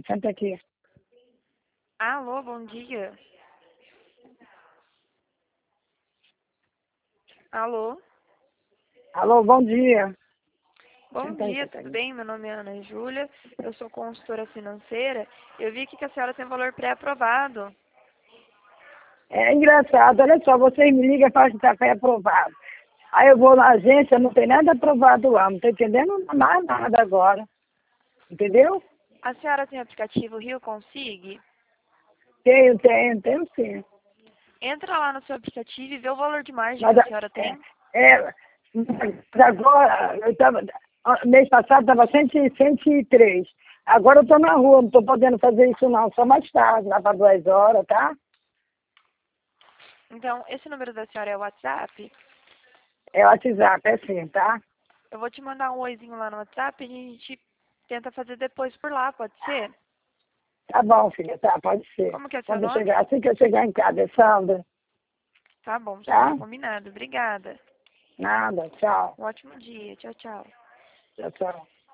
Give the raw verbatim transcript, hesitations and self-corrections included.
senta aqui. Alô, bom dia. Alô? Alô, bom dia. Bom Senta aí, dia, tudo Catarina. bem? Meu nome é Ana Júlia, eu sou consultora financeira. Eu vi aqui que a senhora tem valor pré-aprovado. É engraçado, olha só, vocês me ligam e falam que está pré-aprovado. Aí eu vou na agência, não tem nada aprovado lá, não estou entendendo mais nada agora. Entendeu? A senhora tem o aplicativo Rio Consig? Tenho, tenho, tenho sim. Entra lá no seu aplicativo e vê o valor de margem Mas que a senhora é, tem. é, mas agora, eu tava, mês passado estava cento e três. Agora eu estou na rua, não estou podendo fazer isso não, só mais tarde, lá para duas horas, tá? Então, esse número da senhora é o WhatsApp? É o WhatsApp, é sim, tá? Eu vou te mandar um oizinho lá no WhatsApp e a gente tenta fazer depois por lá, pode ser? Tá bom, filha, tá, pode ser. Como que é seu Quando eu nome? chegar, assim que eu chegar em casa, é Sandra, Tá bom, Sandra, tá? combinado. Obrigada. Nada, tchau. Um ótimo dia. Tchau, tchau. Tchau, tchau.